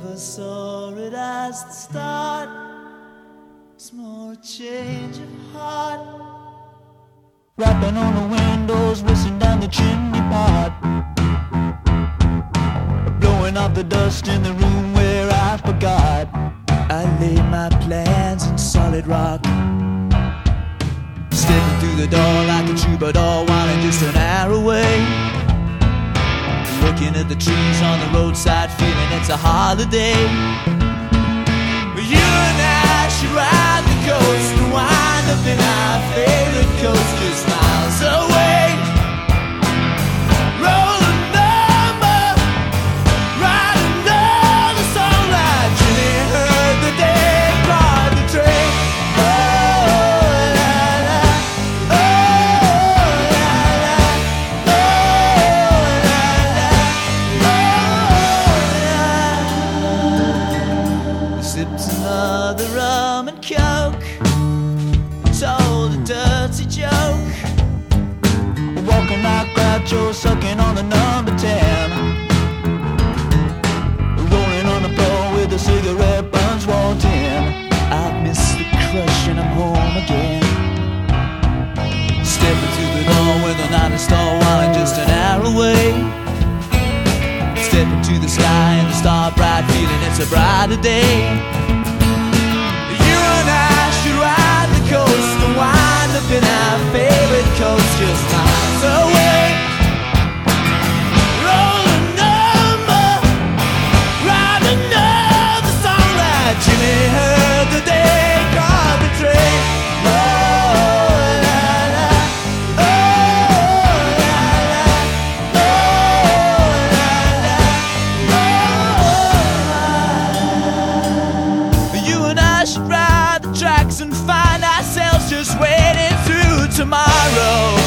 saw it as the start. It's more a change of heart. Rapping on the windows, whistling down the chimney pot, blowing off the dust in the room where I forgot I laid my plans in solid rock. Stepping through the door like a troubadour, wanting just an hour away. Looking at the trees on the roadside, feeling it's a holiday. You and I should ride the coast and wind up in our favorite coast just miles away. Roll a number, ride another song like Jimmy heard the day part the train. Oh, la la, oh, la la, oh, la la, oh, la. Sipped another rum and coke, told a dirty joke, walking like Groucho, sucking on the number 10, rolling on the floor with the cigarette buns walled in. I miss the crush and I'm home again. Stepping through the door with a night and star wine just an hour away. Stepping to the sky and the star bright, feeling it's a brighter day. You and I should ride the coast and wind up in our favorite coast just miles away. Roll a number, ride another song like Jimmy heard the day called the train. Oh, la la, oh, la la, oh, la la, oh, la. You and I should ride the tracks and find ourselves just waiting through tomorrow.